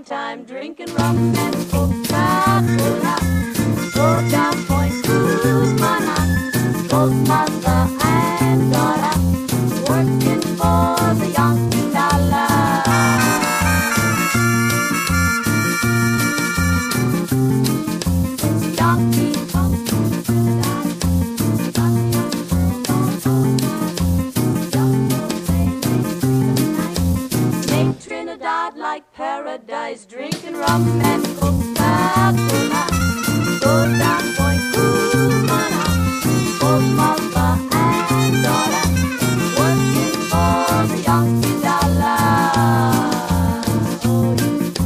springtime, drinking rum and Coca-Cola. Go down Point Guzmana, both mother and daughter, working for the Yankee dollar. Since Yankee come to Trinidad, make Trinidad like paradise, drinking rum and Coca-Cola. Go down Point Guzmana, both mother and daughter, working for the Yankee dollar. Oh,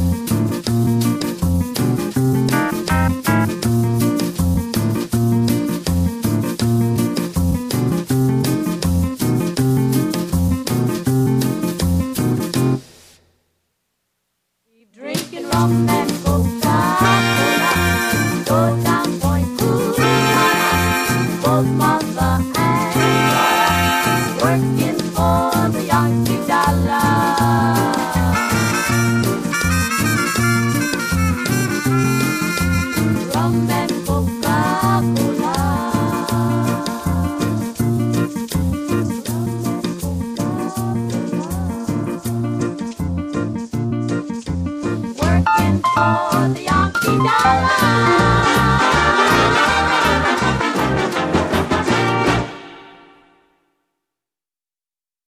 drinking rum and Coca-Cola. Go down Point Guzmana, both mother and daughter, working for the Yankee dollar. Rum and Coca-Cola. Working for the Yankee dollar.